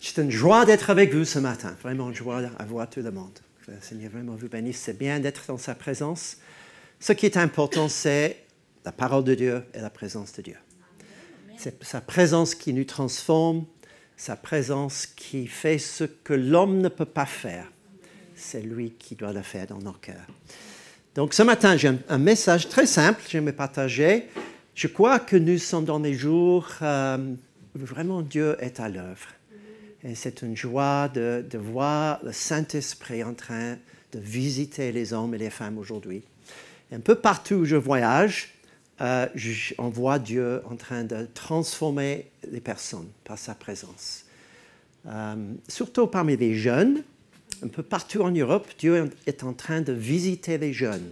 C'est une joie d'être avec vous ce matin. Vraiment une joie à voir tout le monde. Que le Seigneur vraiment vous bénisse. C'est bien d'être dans sa présence. Ce qui est important, c'est la parole de Dieu et la présence de Dieu. C'est sa présence qui nous transforme, sa présence qui fait ce que l'homme ne peut pas faire. C'est lui qui doit le faire dans nos cœurs. Donc ce matin, j'ai un message très simple que j'aimerais partager. Je crois que nous sommes dans des jours où vraiment Dieu est à l'œuvre. Et c'est une joie de voir le Saint-Esprit en train de visiter les hommes et les femmes aujourd'hui. Et un peu partout où je voyage, on voit Dieu en train de transformer les personnes par sa présence. Surtout parmi les jeunes, un peu partout en Europe, Dieu est en train de visiter les jeunes.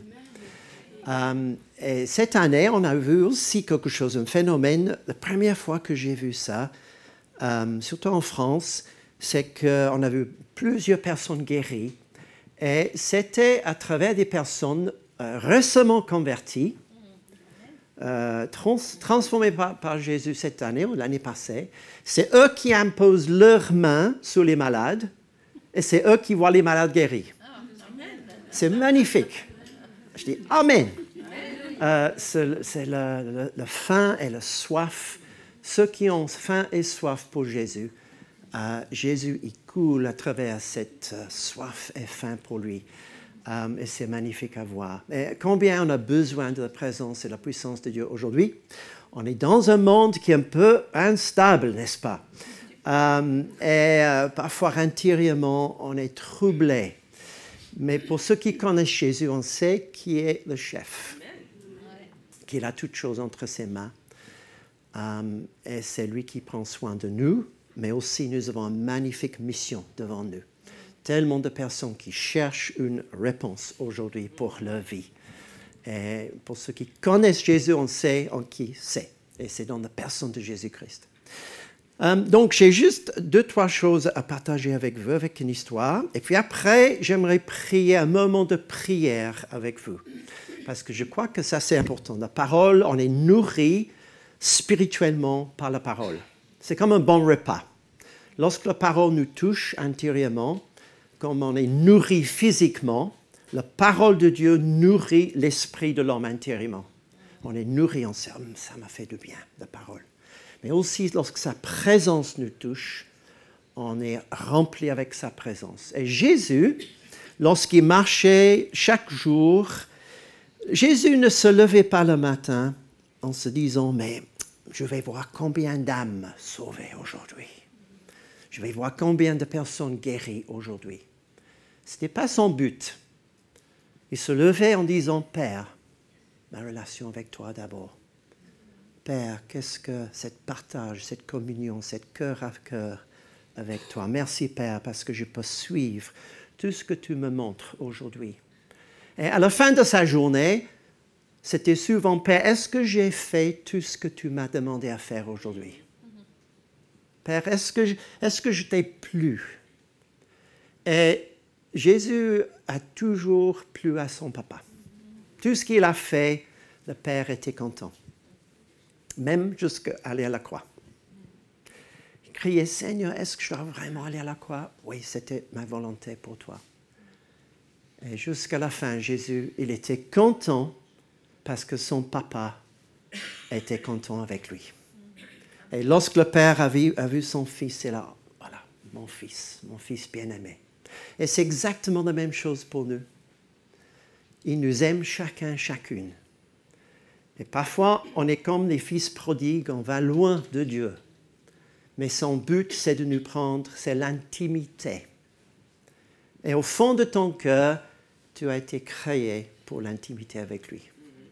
Et cette année, on a vu aussi quelque chose, un phénomène. La première fois que j'ai vu ça, surtout en France, c'est qu'on a vu plusieurs personnes guéries. Et c'était à travers des personnes récemment converties, transformées par Jésus cette année ou l'année passée. C'est eux qui imposent leurs mains sur les malades et c'est eux qui voient les malades guéris. C'est magnifique. Je dis Amen. C'est la faim et la soif. Ceux qui ont faim et soif pour Jésus, Jésus, il coule à travers cette soif et faim pour lui. Et c'est magnifique à voir. Et combien on a besoin de la présence et de la puissance de Dieu aujourd'hui. On est dans un monde qui est un peu instable, n'est-ce pas? Parfois, intérieurement, on est troublé. Mais pour ceux qui connaissent Jésus, on sait qui est le chef, qu'il a toutes choses entre ses mains. Et c'est lui qui prend soin de nous, mais aussi nous avons une magnifique mission devant nous. Tellement de personnes qui cherchent une réponse aujourd'hui pour leur vie. Et pour ceux qui connaissent Jésus, on sait en qui c'est. Et c'est dans la personne de Jésus-Christ. Donc, j'ai juste 2-3 choses à partager avec vous, avec une histoire. Et puis après, j'aimerais prier un moment de prière avec vous. Parce que je crois que ça, c'est important. La parole, on est nourri spirituellement par la parole. C'est comme un bon repas. Lorsque la parole nous touche intérieurement, comme on est nourri physiquement, la parole de Dieu nourrit l'esprit de l'homme intérieurement. On est nourri, on sait, ça m'a fait du bien, la parole. Mais aussi, lorsque sa présence nous touche, on est rempli avec sa présence. Et Jésus, lorsqu'il marchait chaque jour, Jésus ne se levait pas le matin en se disant, mais je vais voir combien d'âmes sauvées aujourd'hui. Je vais voir combien de personnes guéries aujourd'hui. Ce n'était pas son but. Il se levait en disant, Père, ma relation avec toi d'abord. Père, qu'est-ce que cette partage, cette communion, cette cœur à cœur avec toi. Merci Père, parce que je peux suivre tout ce que tu me montres aujourd'hui. Et à la fin de sa journée, c'était souvent, Père, est-ce que j'ai fait tout ce que tu m'as demandé à faire aujourd'hui? Père, est-ce que je t'ai plu? Et Jésus a toujours plu à son papa. Tout ce qu'il a fait, le Père était content. Même jusqu'à aller à la croix. Il criait, Seigneur, est-ce que je dois vraiment aller à la croix? Oui, c'était ma volonté pour toi. Et jusqu'à la fin, Jésus, il était content parce que son papa était content avec lui. Et lorsque le Père a vu son fils, c'est là, voilà, mon fils bien-aimé. Et c'est exactement la même chose pour nous. Il nous aime chacune. Et parfois, on est comme les fils prodigues, on va loin de Dieu. Mais son but, c'est de nous prendre, c'est l'intimité. Et au fond de ton cœur, tu as été créé pour l'intimité avec lui.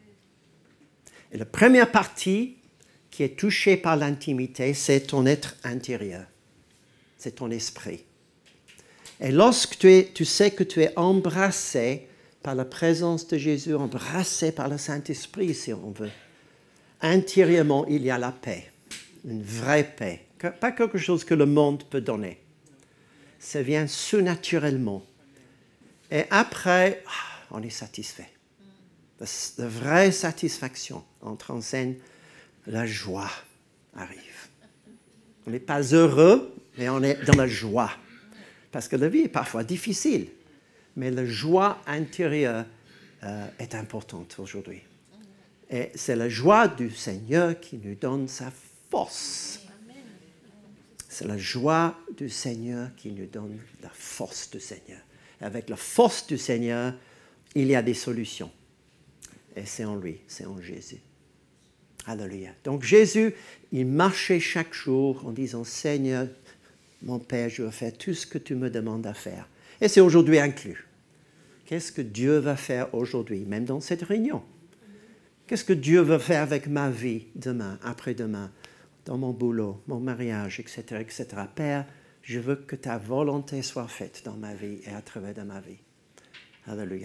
Et la première partie qui est touchée par l'intimité, c'est ton être intérieur. C'est ton esprit. Et lorsque tu sais que tu es embrassé par la présence de Jésus, embrassé par le Saint-Esprit, si on veut, intérieurement, il y a la paix, une vraie paix. Pas quelque chose que le monde peut donner. Ça vient surnaturellement. Et après, on est satisfait. La vraie satisfaction entre en scène, la joie arrive. On n'est pas heureux mais on est dans la joie. Parce que la vie est parfois difficile, mais la joie intérieure est importante aujourd'hui. Et c'est la joie du Seigneur qui nous donne sa force. C'est la joie du Seigneur qui nous donne la force du Seigneur. Avec la force du Seigneur, il y a des solutions. Et c'est en lui, c'est en Jésus. Alléluia. Donc Jésus, il marchait chaque jour en disant, Seigneur, mon Père, je veux faire tout ce que tu me demandes à faire. Et c'est aujourd'hui inclus. Qu'est-ce que Dieu va faire aujourd'hui, même dans cette réunion? Qu'est-ce que Dieu veut faire avec ma vie demain, après-demain, dans mon boulot, mon mariage, etc., etc. Père, je veux que ta volonté soit faite dans ma vie et à travers de ma vie. Alléluia.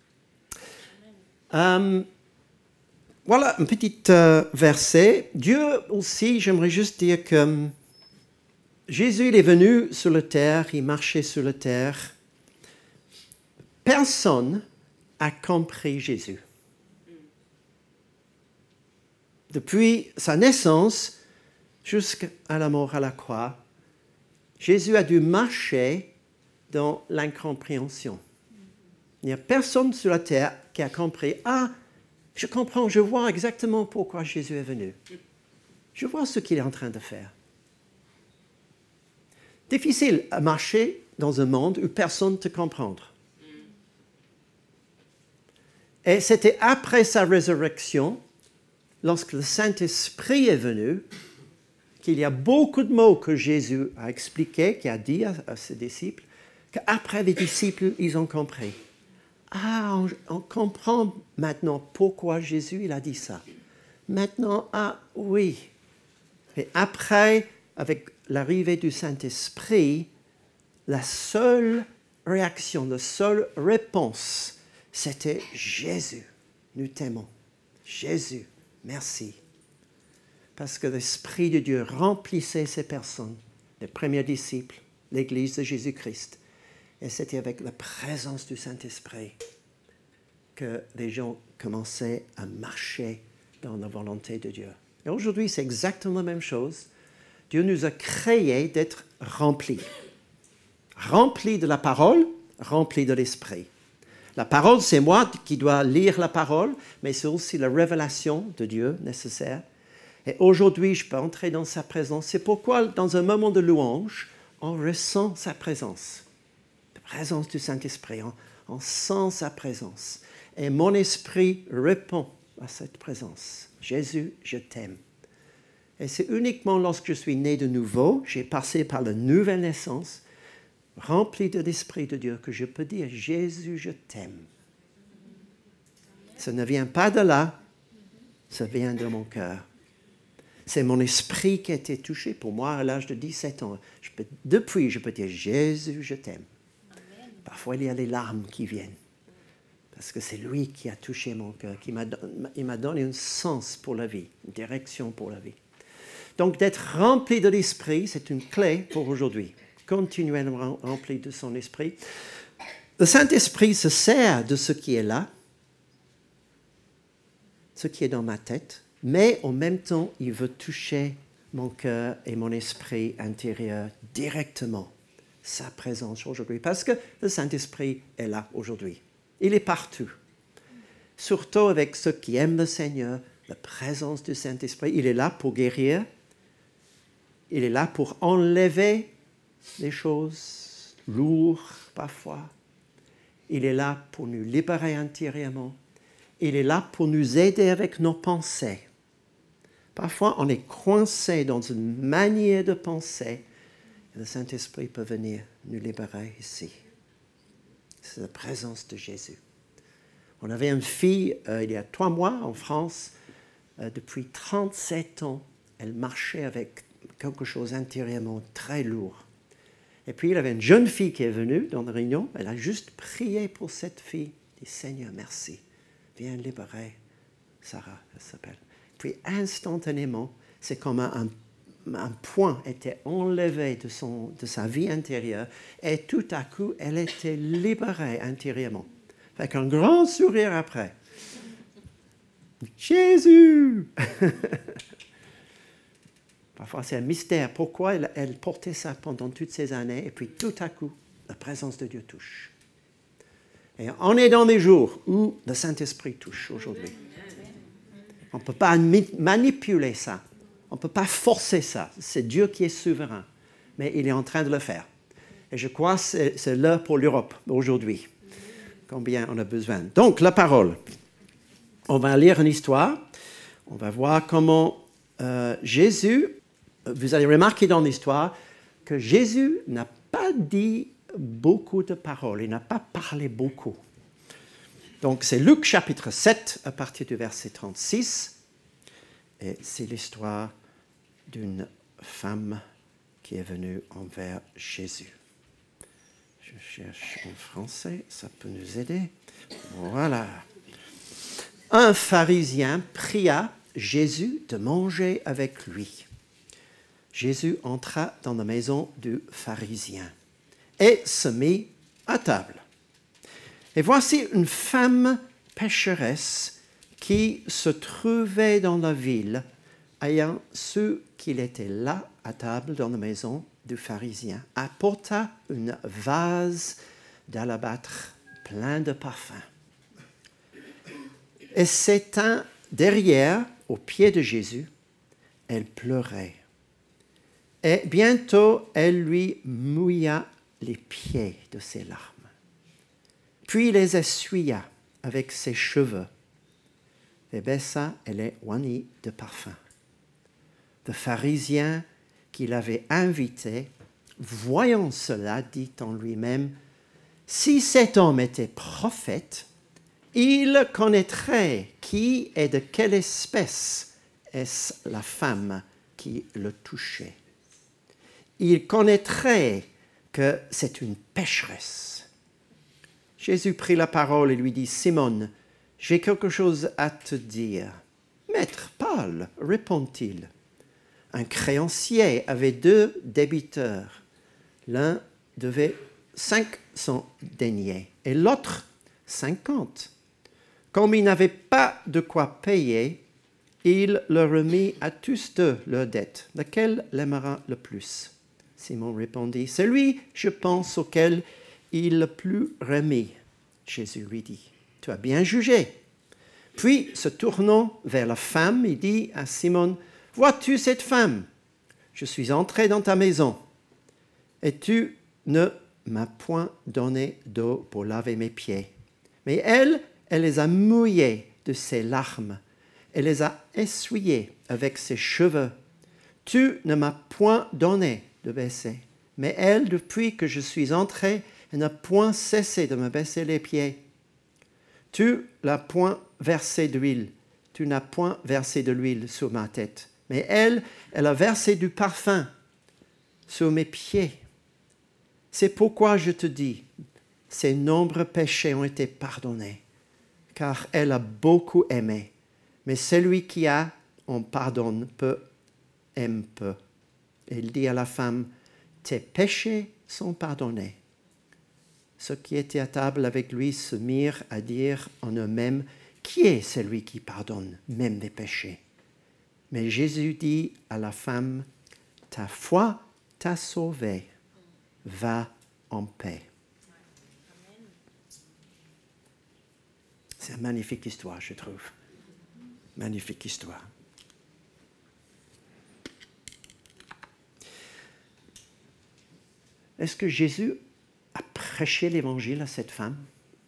Voilà un petit verset. Dieu aussi, j'aimerais juste dire que Jésus, il est venu sur la terre, il marchait sur la terre. Personne n'a compris Jésus. Depuis sa naissance jusqu'à la mort à la croix, Jésus a dû marcher dans l'incompréhension. Il n'y a personne sur la terre qui a compris. Ah, je comprends, je vois exactement pourquoi Jésus est venu. Je vois ce qu'il est en train de faire. Difficile à marcher dans un monde où personne ne te comprend. Et c'était après sa résurrection, lorsque le Saint-Esprit est venu, qu'il y a beaucoup de mots que Jésus a expliqués, qu'il a dit à ses disciples, qu'après les disciples, ils ont compris. Ah, on comprend maintenant pourquoi Jésus il a dit ça. Maintenant, ah oui. Et après, avec l'arrivée du Saint-Esprit, la seule réaction, la seule réponse, c'était Jésus, nous t'aimons. Jésus, merci. Parce que l'Esprit de Dieu remplissait ces personnes, les premiers disciples, l'Église de Jésus-Christ. Et c'était avec la présence du Saint-Esprit que les gens commençaient à marcher dans la volonté de Dieu. Et aujourd'hui, c'est exactement la même chose. Dieu nous a créés d'être remplis. Remplis de la parole, remplis de l'Esprit. La parole, c'est moi qui dois lire la parole, mais c'est aussi la révélation de Dieu nécessaire. Et aujourd'hui, je peux entrer dans sa présence. C'est pourquoi, dans un moment de louange, on ressent sa présence. La présence du Saint-Esprit. On sent sa présence. Et mon esprit répond à cette présence. Jésus, je t'aime. Et c'est uniquement lorsque je suis né de nouveau, j'ai passé par la nouvelle naissance, rempli de l'Esprit de Dieu, que je peux dire, Jésus, je t'aime. Ça ne vient pas de là, ça vient de mon cœur. C'est mon esprit qui a été touché pour moi à l'âge de 17 ans. Depuis, je peux dire, Jésus, je t'aime. Amen. Parfois, il y a les larmes qui viennent. Parce que c'est lui qui a touché mon cœur, il m'a donné un sens pour la vie, une direction pour la vie. Donc, d'être rempli de l'esprit, c'est une clé pour aujourd'hui. Continuellement rempli de son esprit. Le Saint-Esprit se sert de ce qui est là, ce qui est dans ma tête, mais en même temps, il veut toucher mon cœur et mon esprit intérieur directement. Sa présence aujourd'hui. Parce que le Saint-Esprit est là aujourd'hui. Il est partout. Surtout avec ceux qui aiment le Seigneur, la présence du Saint-Esprit. Il est là pour guérir. Il est là pour enlever les choses lourdes parfois. Il est là pour nous libérer intérieurement. Il est là pour nous aider avec nos pensées. Parfois, on est coincé dans une manière de penser. Et le Saint-Esprit peut venir nous libérer ici. C'est la présence de Jésus. On avait une fille, il y a 3 mois, en France. Depuis 37 ans, elle marchait avec quelque chose intérieurement très lourd. Et puis, il y avait une jeune fille qui est venue dans la réunion. Elle a juste prié pour cette fille. Elle dit, Seigneur, merci. Viens libérer Sarah, elle s'appelle. Puis, instantanément, c'est comme un point était enlevé de sa vie intérieure et tout à coup, elle était libérée intérieurement. Avec un grand sourire après. Jésus! Parfois, c'est un mystère. Pourquoi elle portait ça pendant toutes ces années et puis tout à coup, la présence de Dieu touche. Et on est dans des jours où le Saint-Esprit touche aujourd'hui. On ne peut pas manipuler ça. On ne peut pas forcer ça. C'est Dieu qui est souverain. Mais il est en train de le faire. Et je crois que c'est l'heure pour l'Europe aujourd'hui. Combien on a besoin. Donc, la parole. On va lire une histoire. On va voir comment Jésus... Vous allez remarquer dans l'histoire que Jésus n'a pas dit beaucoup de paroles. Il n'a pas parlé beaucoup. Donc, c'est Luc chapitre 7, à partir du verset 36. Et c'est l'histoire d'une femme qui est venue envers Jésus. Je cherche en français, ça peut nous aider. Voilà. Un pharisien pria Jésus de manger avec lui. Jésus entra dans la maison du pharisien et se mit à table. Et voici une femme pécheresse qui se trouvait dans la ville, ayant su qu'il était là à table dans la maison du pharisien, apporta une vase d'alabâtre plein de parfums. Et s'étant derrière, aux pieds de Jésus, elle pleurait. Et bientôt, elle lui mouilla les pieds de ses larmes. Puis les essuya avec ses cheveux et baissa et les oignit de parfum. Le pharisien qui l'avait invité, voyant cela, dit en lui-même, « Si cet homme était prophète, il connaîtrait qui et de quelle espèce est la femme qui le touchait. Il connaîtrait que c'est une pécheresse. » Jésus prit la parole et lui dit, « Simone, j'ai quelque chose à te dire. »« Maître, parle, répond-il. » Un créancier avait 2 débiteurs. L'un devait 500 deniers et l'autre 50. Comme il n'avait pas de quoi payer, il leur remit à tous 2 leurs dettes. Lequel l'aimera le plus? Simon répondit, « Celui, je pense, auquel il le plus remis. » Jésus lui dit, « Tu as bien jugé. » Puis, se tournant vers la femme, il dit à Simon, « Vois-tu cette femme? Je suis entré dans ta maison, et tu ne m'as point donné d'eau pour laver mes pieds. Mais elle les a mouillés de ses larmes, elle les a essuyés avec ses cheveux. Tu ne m'as point donné de baisser, mais elle, depuis que je suis entré, elle n'a point cessé de me baisser les pieds. Tu n'as point versé d'huile, tu n'as point versé de l'huile sur ma tête, mais elle a versé du parfum sur mes pieds. C'est pourquoi je te dis, ses nombreux péchés ont été pardonnés, car elle a beaucoup aimé. Mais celui qui a, on pardonne peu, aime peu. Et il dit à la femme, tes péchés sont pardonnés. Ceux qui étaient à table avec lui se mirent à dire en eux-mêmes, qui est celui qui pardonne même les péchés? Mais Jésus dit à la femme, ta foi t'a sauvée, va en paix. C'est une magnifique histoire, je trouve. Magnifique histoire. Est-ce que Jésus a prêché l'évangile à cette femme?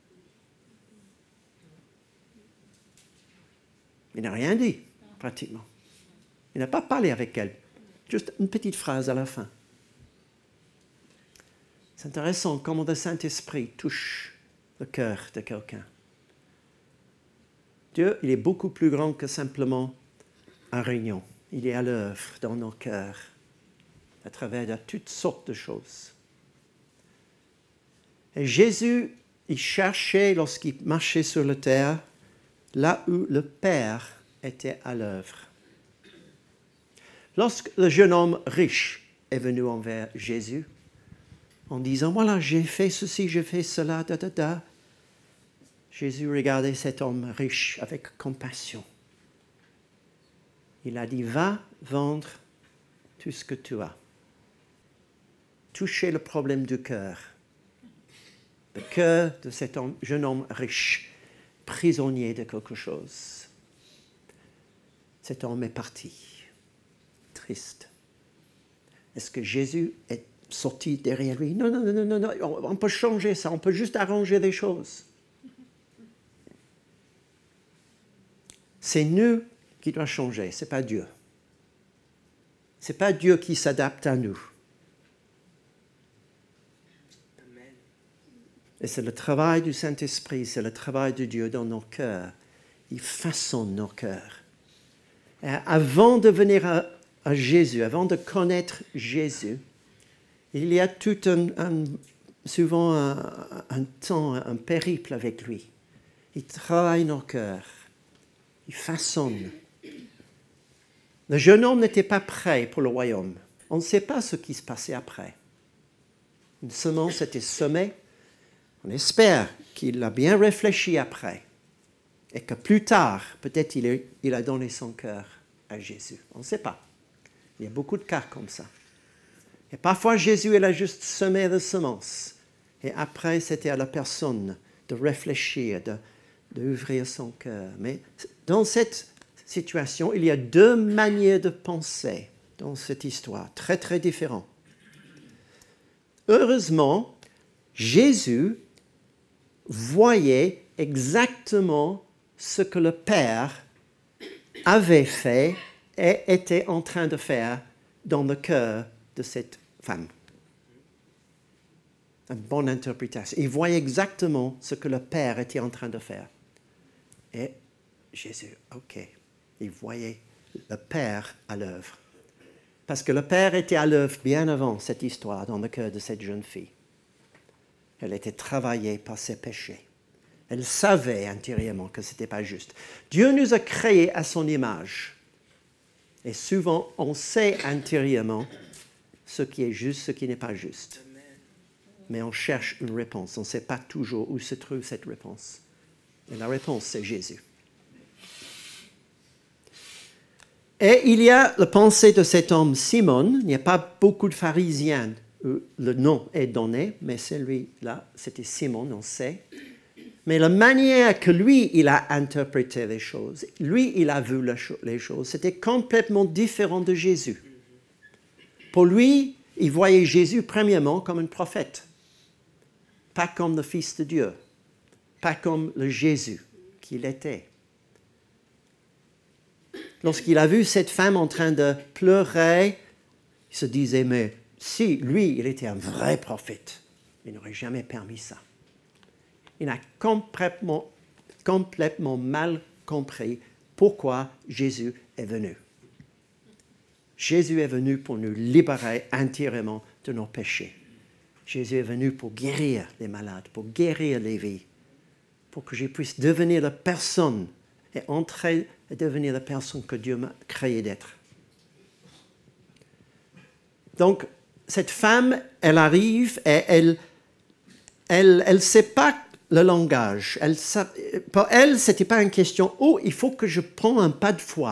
Il n'a rien dit, pratiquement. Il n'a pas parlé avec elle. Juste une petite phrase à la fin. C'est intéressant comment le Saint-Esprit touche le cœur de quelqu'un. Dieu, il est beaucoup plus grand que simplement un réunion. Il est à l'œuvre dans nos cœurs, à travers de toutes sortes de choses. Et Jésus, il cherchait, lorsqu'il marchait sur la terre, là où le Père était à l'œuvre. Lorsque le jeune homme riche est venu envers Jésus, en disant, voilà, j'ai fait ceci, j'ai fait cela, Jésus regardait cet homme riche avec compassion. Il a dit, va vendre tout ce que tu as. Toucher le problème du cœur. Le cœur de cet jeune homme riche, prisonnier de quelque chose. Cet homme est parti, triste. Est-ce que Jésus est sorti derrière lui? Non, non, non, non, non, on peut changer ça, on peut juste arranger des choses. C'est nous qui doit changer, ce n'est pas Dieu. Ce n'est pas Dieu qui s'adapte à nous. Amen. Et c'est le travail du Saint-Esprit, c'est le travail de Dieu dans nos cœurs. Il façonne nos cœurs. Et avant de venir à Jésus, avant de connaître Jésus, il y a souvent un temps, un périple avec lui. Il travaille nos cœurs. Il façonne. Le jeune homme n'était pas prêt pour le royaume. On ne sait pas ce qui se passait après. Une semence était semée. On espère qu'il a bien réfléchi après. Et que plus tard, peut-être il a donné son cœur à Jésus. On ne sait pas. Il y a beaucoup de cas comme ça. Et parfois, Jésus, il a juste semé la semence. Et après, c'était à la personne de réfléchir, d'ouvrir son cœur. Mais dans cette situation, il y a deux manières de penser dans cette histoire, très, très différentes. Heureusement, Jésus voyait exactement ce que le Père avait fait et était en train de faire dans le cœur de cette femme. Une bonne interprétation. Il voyait exactement ce que le Père était en train de faire. Et Jésus, ok, il voyait le Père à l'œuvre. Parce que le Père était à l'œuvre bien avant cette histoire dans le cœur de cette jeune fille. Elle était travaillée par ses péchés. Elle savait intérieurement que ce n'était pas juste. Dieu nous a créés à son image. Et souvent, on sait intérieurement ce qui est juste, ce qui n'est pas juste. Mais on cherche une réponse. On ne sait pas toujours où se trouve cette réponse. Et la réponse, c'est Jésus. Et il y a la pensée de cet homme Simon. Il n'y a pas beaucoup de pharisiens où le nom est donné, mais celui-là, c'était Simon, on sait. Mais la manière que lui, il a interprété les choses, lui, il a vu les choses, c'était complètement différent de Jésus. Pour lui, il voyait Jésus premièrement comme un prophète, pas comme le Fils de Dieu, pas comme le Jésus qu'il était. Lorsqu'il a vu cette femme en train de pleurer, il se disait, mais si lui, il était un vrai prophète, il n'aurait jamais permis ça. Il a complètement mal compris pourquoi Jésus est venu. Jésus est venu pour nous libérer intérieurement de nos péchés. Jésus est venu pour guérir les malades, pour guérir les vies, pour que je puisse devenir la personne et entrer et devenir la personne que Dieu m'a créé d'être. Donc, cette femme, elle arrive et elle sait pas le langage. Pour elle, ce n'était pas une question « Oh, il faut que je prenne un pas de foi.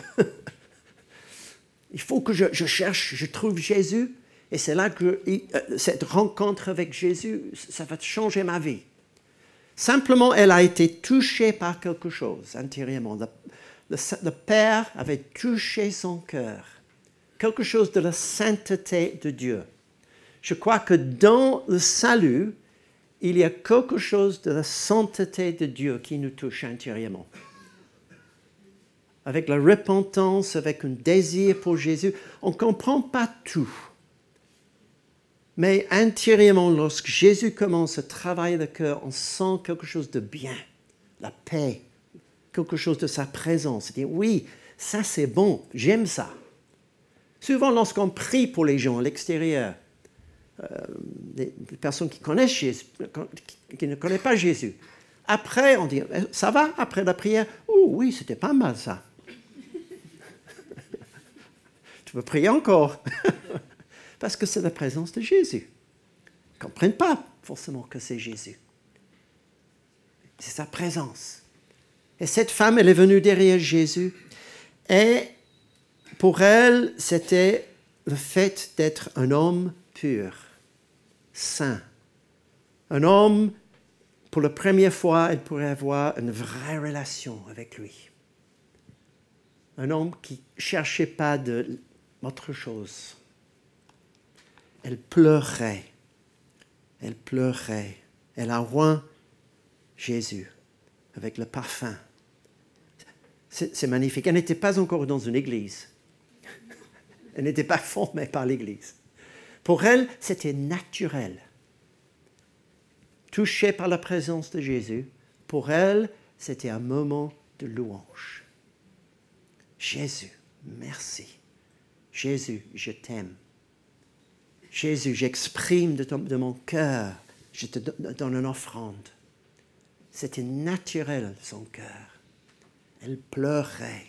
Il faut que je cherche, je trouve Jésus. Et c'est là que cette rencontre avec Jésus, ça va changer ma vie. » Simplement, elle a été touchée par quelque chose intérieurement. Le Père avait touché son cœur. Quelque chose de la sainteté de Dieu. Je crois que dans le salut, il y a quelque chose de la sainteté de Dieu qui nous touche intérieurement. Avec la repentance, avec un désir pour Jésus, on ne comprend pas tout. Mais intérieurement, lorsque Jésus commence à travailler le cœur, on sent quelque chose de bien, la paix, quelque chose de sa présence. C'est-à-dire, oui, ça c'est bon, j'aime ça. Souvent, lorsqu'on prie pour les gens à l'extérieur, des personnes qui connaissent Jésus, qui ne connaissent pas Jésus. Après, on dit, ça va après la prière? Oh oui, c'était pas mal ça. Tu veux prier encore? Parce que c'est la présence de Jésus. Ils ne comprennent pas forcément que c'est Jésus. C'est sa présence. Et cette femme, elle est venue derrière Jésus. Et pour elle, c'était le fait d'être un homme pur, saint, un homme, pour la première fois, elle pourrait avoir une vraie relation avec lui. Un homme qui ne cherchait pas d'autre chose. Elle pleurait. Elle pleurait. Elle a oint Jésus avec le parfum. C'est magnifique. Elle n'était pas encore dans une église. Elle n'était pas formée par l'église. Pour elle, c'était naturel. Touchée par la présence de Jésus, pour elle, c'était un moment de louange. Jésus, merci. Jésus, je t'aime. Jésus, j'exprime de mon cœur, je te donne une offrande. C'était naturel, son cœur. Elle pleurait.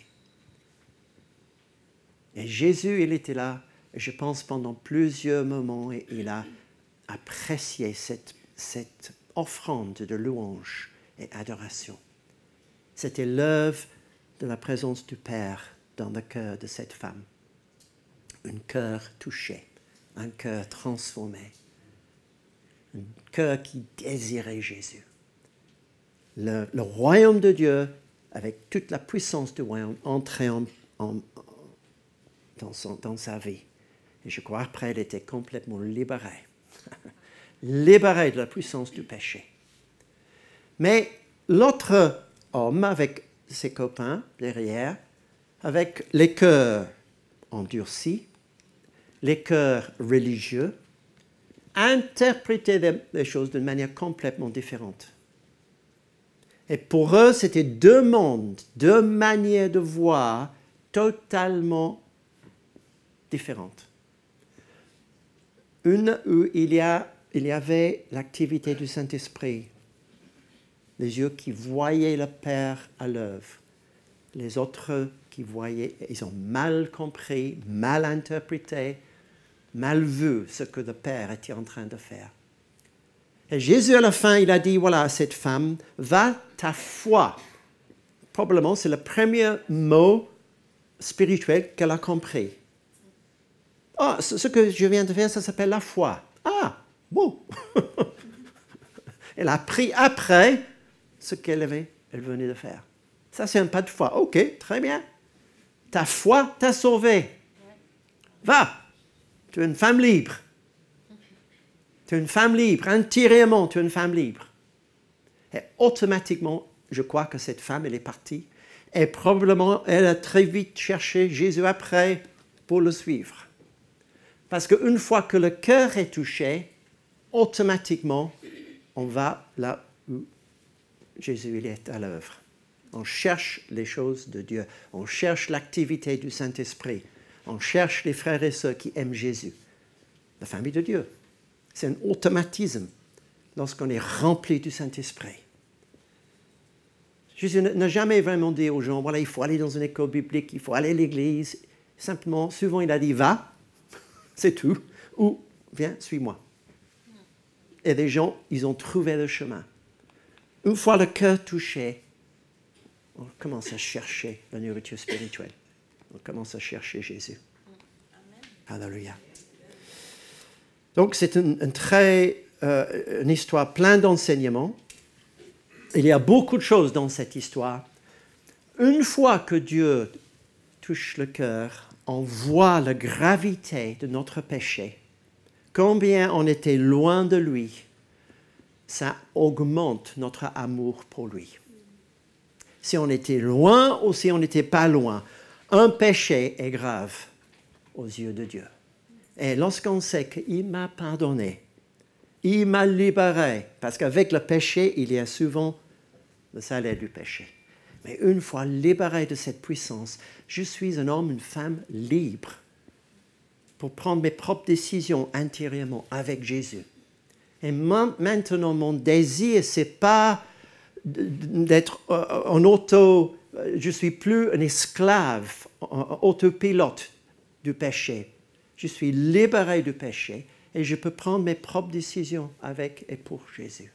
Et Jésus, il était là, je pense, pendant plusieurs moments, et il a apprécié cette offrande de louange et adoration. C'était l'œuvre de la présence du Père dans le cœur de cette femme. Un cœur touché, un cœur transformé, un cœur qui désirait Jésus. Le royaume de Dieu, avec toute la puissance du royaume, entrait dans sa vie. Et je crois après, elle était complètement libérée. Libérée de la puissance du péché. Mais l'autre homme, avec ses copains derrière, avec les cœurs endurcis, les cœurs religieux, interprétaient les choses d'une manière complètement différente. Et pour eux, c'était deux mondes, deux manières de voir totalement différentes. Une où il y avait l'activité du Saint-Esprit, les yeux qui voyaient le Père à l'œuvre, les autres qui voyaient, ils ont mal compris, mal interprété, mal vu ce que le Père était en train de faire. Et Jésus, à la fin, il a dit, voilà, à cette femme, va ta foi. Probablement, c'est le premier mot spirituel qu'elle a compris. Ah, ce que je viens de faire, ça s'appelle la foi. Ah, bon. Elle a appris après ce qu'elle venait de faire. Ça, c'est un pas de foi. Ok, très bien. Ta foi t'a sauvé. Va, tu es une femme libre. Tu es une femme libre. Intérieurement, tu es une femme libre. Et automatiquement, je crois que cette femme, elle est partie. Et probablement, elle a très vite cherché Jésus après pour le suivre. Parce qu'une fois que le cœur est touché, automatiquement, on va là où Jésus il est à l'œuvre. On cherche les choses de Dieu. On cherche l'activité du Saint-Esprit. On cherche les frères et sœurs qui aiment Jésus. La famille de Dieu. C'est un automatisme lorsqu'on est rempli du Saint-Esprit. Jésus n'a jamais vraiment dit aux gens, voilà, il faut aller dans une école biblique, il faut aller à l'église. Simplement, souvent, il a dit, va, c'est tout, ou viens, suis-moi. Et les gens, ils ont trouvé le chemin. Une fois le cœur touché, on commence à chercher la nourriture spirituelle. On commence à chercher Jésus. Amen. Alléluia. Donc, c'est une histoire pleine d'enseignements. Il y a beaucoup de choses dans cette histoire. Une fois que Dieu touche le cœur, on voit la gravité de notre péché. Combien on était loin de lui, ça augmente notre amour pour lui. Si on était loin ou si on n'était pas loin, un péché est grave aux yeux de Dieu. Et lorsqu'on sait qu'il m'a pardonné, il m'a libéré, parce qu'avec le péché, il y a souvent le salaire du péché. Mais une fois libéré de cette puissance, je suis un homme, une femme libre pour prendre mes propres décisions intérieurement avec Jésus. Et maintenant, mon désir, ce n'est pas d'être en auto, je ne suis plus un esclave, un autopilote du péché. Je suis libéré du péché et je peux prendre mes propres décisions avec et pour Jésus.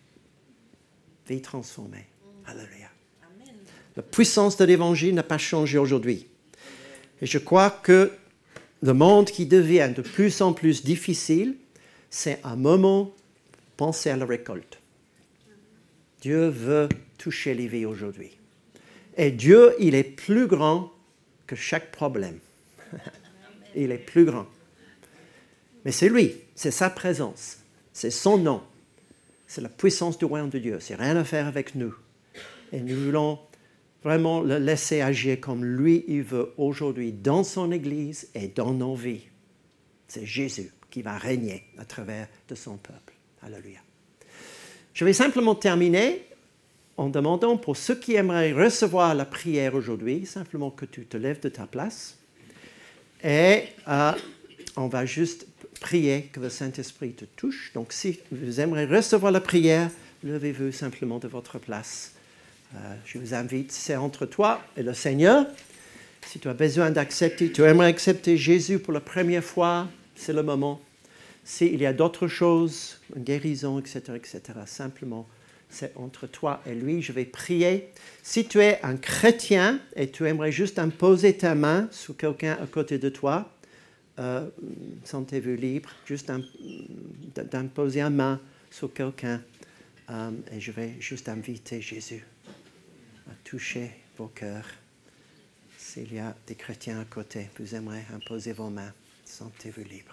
Vie transformée. Alléluia. La puissance de l'Évangile n'a pas changé aujourd'hui. Et je crois que le monde qui devient de plus en plus difficile, c'est un moment, penser à la récolte. Dieu veut toucher les vies aujourd'hui. Et Dieu, il est plus grand que chaque problème. Il est plus grand. Mais c'est lui, c'est sa présence, c'est son nom, c'est la puissance du royaume de Dieu. C'est rien à faire avec nous. Et nous voulons vraiment le laisser agir comme lui, il veut aujourd'hui dans son Église et dans nos vies. C'est Jésus qui va régner à travers de son peuple. Alléluia. Je vais simplement terminer en demandant pour ceux qui aimeraient recevoir la prière aujourd'hui, simplement que tu te lèves de ta place et on va juste prier que le Saint-Esprit te touche. Donc si vous aimeriez recevoir la prière, levez-vous simplement de votre place. Je vous invite, c'est entre toi et le Seigneur. Si tu as besoin d'accepter, tu aimerais accepter Jésus pour la première fois, c'est le moment. S'il y a d'autres choses, une guérison, etc., simplement, c'est entre toi et lui. Je vais prier. Si tu es un chrétien et tu aimerais juste imposer ta main sur quelqu'un à côté de toi, sentez-vous libre, juste d'imposer une main sur quelqu'un. Et je vais juste inviter Jésus à toucher vos cœurs. S'il y a des chrétiens à côté, vous aimeriez imposer vos mains, sentez-vous libre.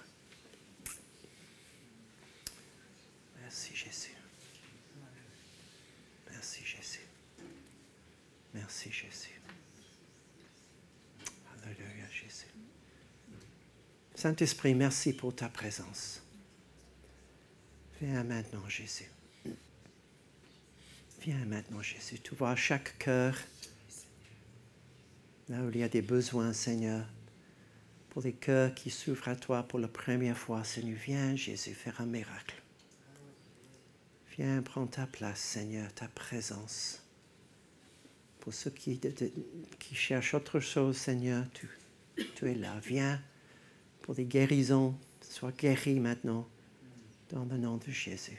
Merci Jésus. Merci Jésus. Merci Jésus. Alléluia Jésus. Saint-Esprit, merci pour ta présence. Viens maintenant Jésus. Viens maintenant Jésus. Tu vois chaque cœur, là où il y a des besoins Seigneur, pour les cœurs qui s'ouvrent à toi pour la première fois. Seigneur, viens Jésus faire un miracle. Viens prendre ta place Seigneur, ta présence. Pour ceux qui cherchent autre chose Seigneur, tu es là. Viens pour des guérisons, sois guéri maintenant dans le nom de Jésus.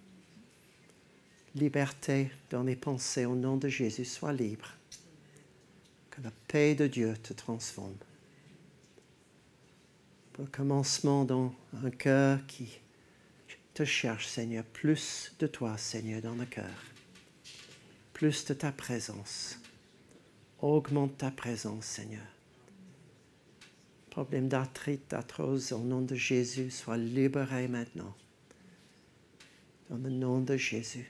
Liberté dans les pensées au nom de Jésus, sois libre. Que la paix de Dieu te transforme. Pour le commencement dans un cœur qui te cherche Seigneur, plus de toi Seigneur dans le cœur, plus de ta présence. Augmente ta présence Seigneur. Problème d'arthrite, d'arthrose, au nom de Jésus, sois libéré maintenant. Dans le nom de Jésus.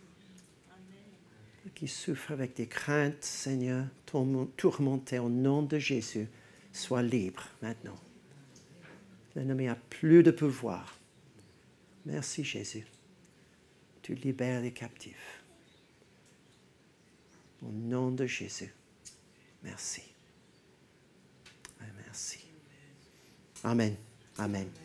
Amen. Qui souffre avec des craintes, Seigneur, tourmenté au nom de Jésus, sois libre maintenant. L'ennemi n'a plus de pouvoir. Merci Jésus. Tu libères les captifs. Au nom de Jésus. Merci. Merci. Amen. Amen.